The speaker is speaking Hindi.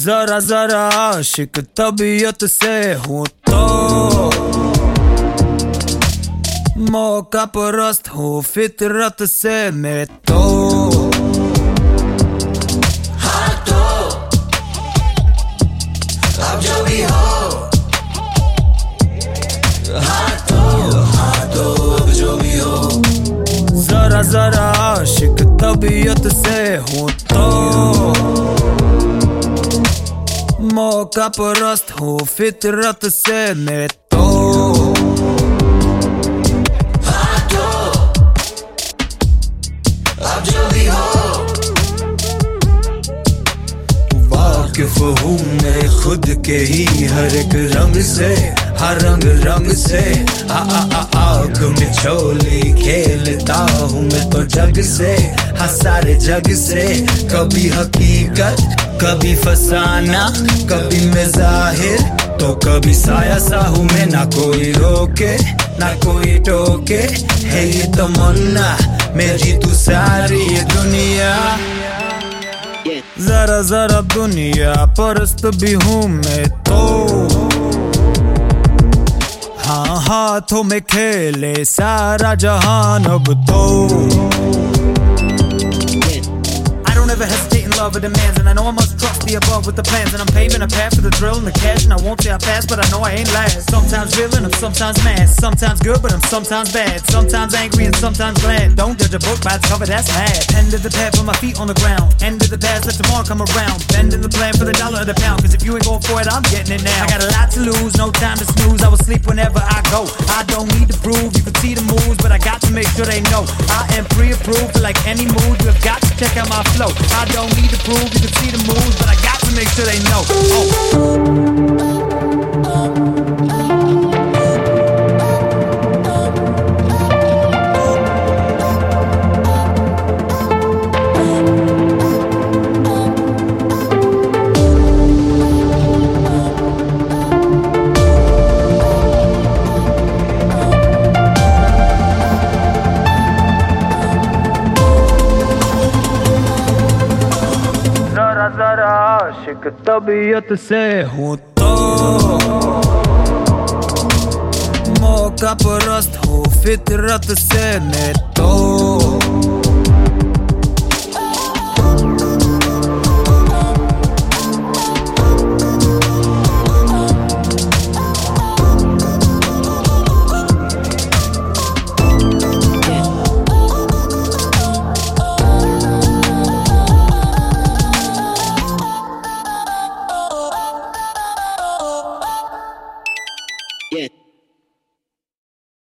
जरा जरा आशिक तबीयत से हूँ तो मौका परस्त हूँ फितरत से मैं तो। हाँ तो अब जो भी हो, हाँ तो अब जो भी हो। जरा जरा आशिक तबीयत से हूँ तो मौका परस्त हूँ फितरत से मैं तो। हाँ तो अब जो भी हो। वाकिफ हूँ मैं खुद के ही हर एक रंग से, हर रंग रंग से आग में चोली खेलता हूँ मैं तो जग से, हाँ सारे जग से। कभी हकीकत कभी फसाना, कभी मैं जाहिर तो कभी साया सा हूँ मैं। ना कोई रोके ना कोई टोके, है ये तमन्ना मैं जीतू सारी ये दुनिया। जरा जरा दुनिया परस्त भी हूँ मैं तो। हाँ हाथों में खेले सारा जहान अब तो। I don't ever hesitate in love with demands, and I know I must trust the above with the plans, and I'm paving a path for the thrill and the cash, and I won't say I pass, but I know I ain't last. Sometimes real and I'm sometimes mad, sometimes good but I'm sometimes bad, sometimes angry and sometimes glad. Don't judge a book by its cover, that's mad. End of the path with my feet on the ground, end of the past, let tomorrow come around. Bending the plan for the dollar or the pound, cause if you ain't going for it, I'm getting it now. I got a lot to lose, no time to snooze, I will sleep whenever I go. I don't need to prove, you can see the moves, but I got to make sure they know I am pre-approved for like any mood. You have got to check out my flow. I don't need to prove, you can see the moves, but I got to make sure they know. जरा जरा आशिक तबीयत से हूँ तो मौका परस्त हूँ फितरत से मैं तो।